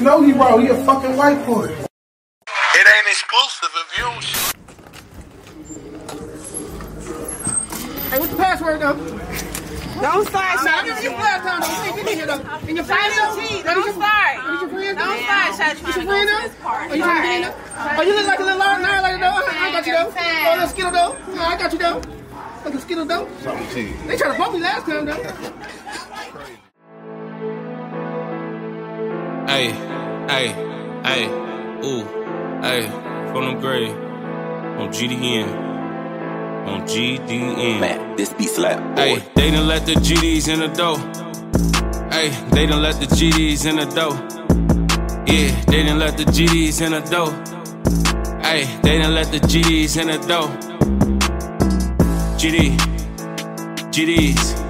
niggas know he raw. He a fucking white boy. It ain't exclusive if you don't. Hey, what's the password though? Don't start. I'll give you last time though. Hey, get in here though. And your friend though? Don't start. Is your friend though? Don't start. Shut Is your friend though? Oh, you friend though? Oh, you look like a little nerd like though. I got you though. Oh, little Skittle though. I got you though. Like a Skittle though. They tried to bump me last time though. Hey, ooh, hey, from them grave, on GDN, Man, this beat slap. Hey, they done let the GDs in the dough. Hey, they done let the GDs in the dough. Yeah, they done let the GDs in the dough. Hey, they done let the GDs in the dough. GDs.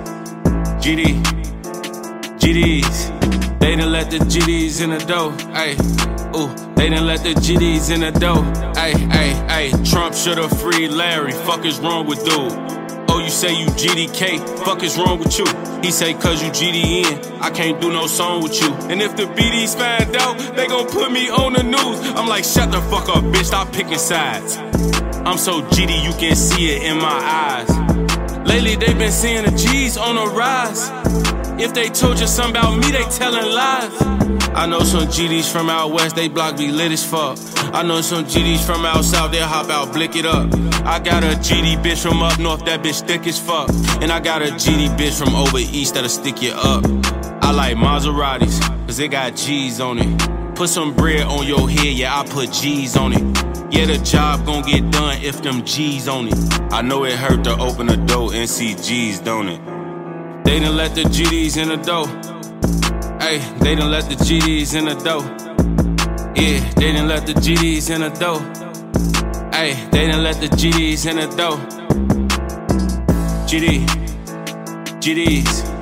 They done let the GDs in the dough. Ay, ooh, they done let the GDs in the dough. Ay, Trump shoulda freed Larry. Fuck is wrong with dude? Oh, you say you GDK, fuck is wrong with you? He say cause you GDN, I can't do no song with you. And if the BDs find out, they gon' put me on the news. I'm like, shut the fuck up, bitch, stop picking sides. I'm so GD, you can see it in my eyes. Lately, they been seeing the G's on the rise. If they told you something about me, they telling lies. I know some GDs from out west, they block be lit as fuck. I know some GDs from out south, they hop out, blick it up. I got a GD bitch from up north, that bitch thick as fuck. And I got a GD bitch from over east that'll stick you up. I like Maseratis, cause they got G's on it. Put some bread on your head, yeah, I put G's on it. Yeah, the job gon' get done if them G's on it. I know it hurt to open the door and see G's, don't it? They done let the GDs in the dough. Ay, they done let the GDs in the dough. Yeah, they done let the GDs in the dough. Ay, they done let the GDs in the dough. GDs.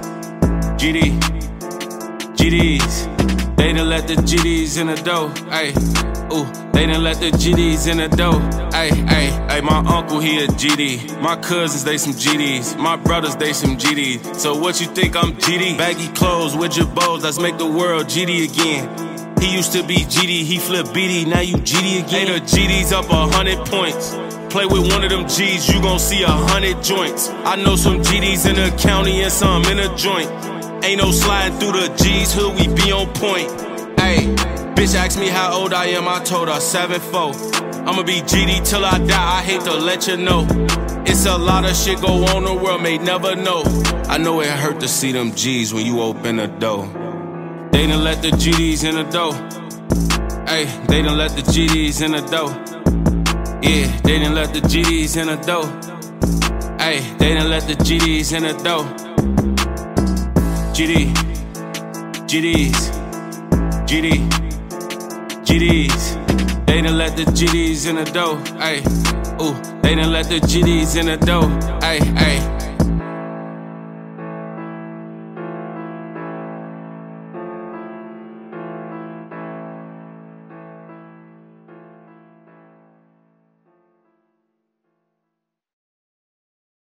They done let the GDs in the dough. Ay, ooh, they done let the GDs in the dough. Ay, my uncle, he a GD. My cousins, they some GDs. My brothers, they some GDs. So what you think I'm GD? Baggy clothes with your bows, let's make the world GD again. He used to be GD, he flipped BD, now you GD again. Hey, the GD's up 100 points. Play with one of them G's, you gon' see 100 joints. I know some GDs in the county and some in a joint. Ain't no sliding through the G's, hood, we be on point. Ayy, bitch asked me how old I am, I told her 7'4". I'ma be GD till I die, I hate to let you know. It's a lot of shit go on, the world may never know. I know it hurt to see them G's when you open the door. They done let the GDs in the dough. Ayy, they done let the GDs in the dough. Yeah, they done let the GDs in the dough. Ayy, they done let the GDs in the dough. GDs. They done let the GDs in the dough. Ay, ooh, they done let the GDs in the dough. Ay.